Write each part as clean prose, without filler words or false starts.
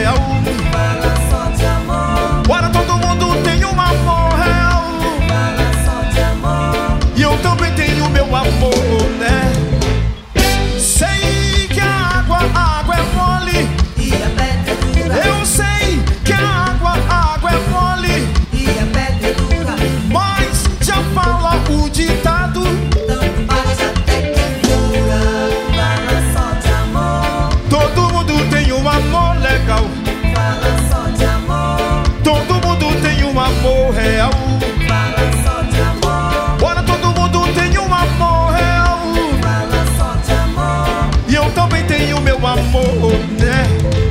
real. Fala só de amor. Bora, todo mundo tem um amor real. Fala só de amor. E eu também tenho meu amor, né? Sei que a água é mole. E a pedra é dura. Eu sei que a água é mole. E a pedra é dura. Mas já fala o ditado. Tanto bate até que fura. Fala só de amor. Todo mundo tem um amor legal. Fala só de amor. Todo mundo tem um amor real. Fala só de amor. Bora, todo mundo tem um amor real. Fala só de amor. E eu também tenho meu amor, né?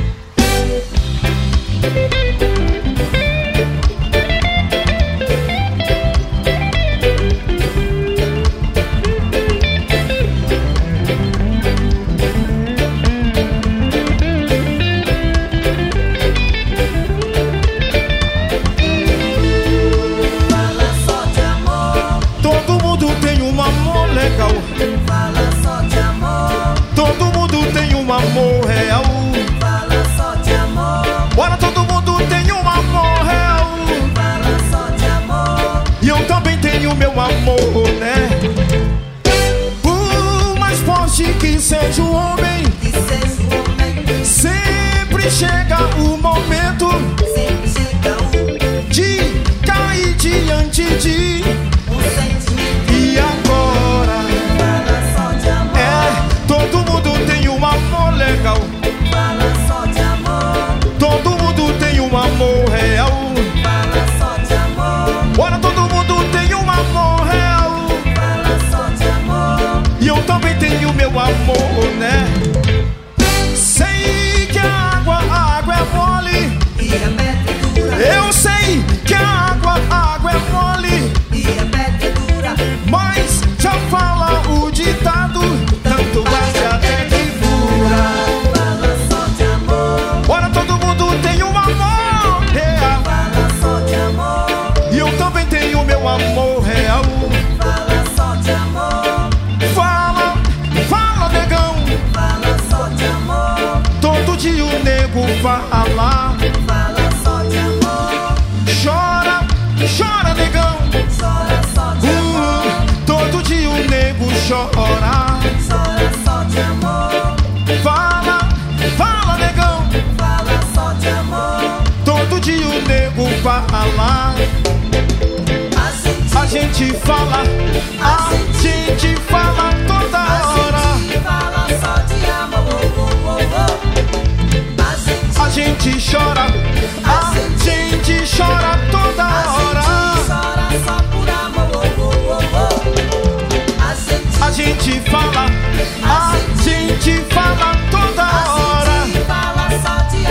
Fala só de amor. Todo mundo tem um amor legal. Fala só de amor. Todo mundo tem um amor real. Fala só de amor. Bora, todo mundo tem um amor real. Fala só de amor. E eu também tenho meu amor, né? Por mais forte que seja o homem, Que seja o homem. sempre chega o momento Sempre chega de cair diante de. sentimento. E agora? Fala só de amor. Todo mundo tem um amor legal. Fala só de amor. Todo mundo tem um amor real. Fala só de amor. Bora, todo mundo tem um amor real. Fala só de amor. E eu também tenho meu amor, né? Sei que a água é mole. E a pedra é dura. Eu sei que a água é mole. E a pedra é dura. Mas já fala o ditado. Tanto bate até que fura. Fala só de amor. Bora, todo mundo tem um amor real. Fala só de amor. E eu também tenho meu amor real. Fala só de amor. Fala, negão. Fala só de amor. Todo dia o nego fala. Fala só de amor. Chora, negão. Chora só de amor. Todo dia o nego chora. Chora só de amor. Fala, negão. Fala só de amor. Todo dia o nego fala. A gente fala toda hora. Fala só de amor. A gente chora toda hora. Chora só por amor. A gente fala toda hora. Fala só de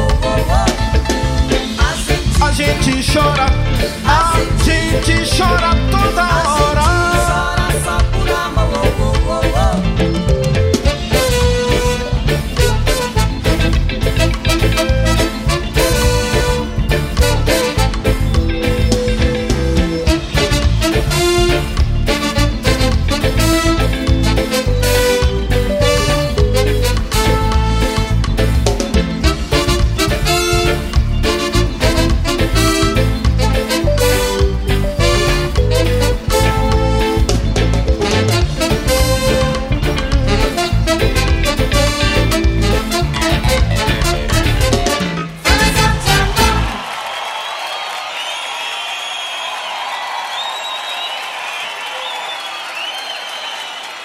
amor. A gente chora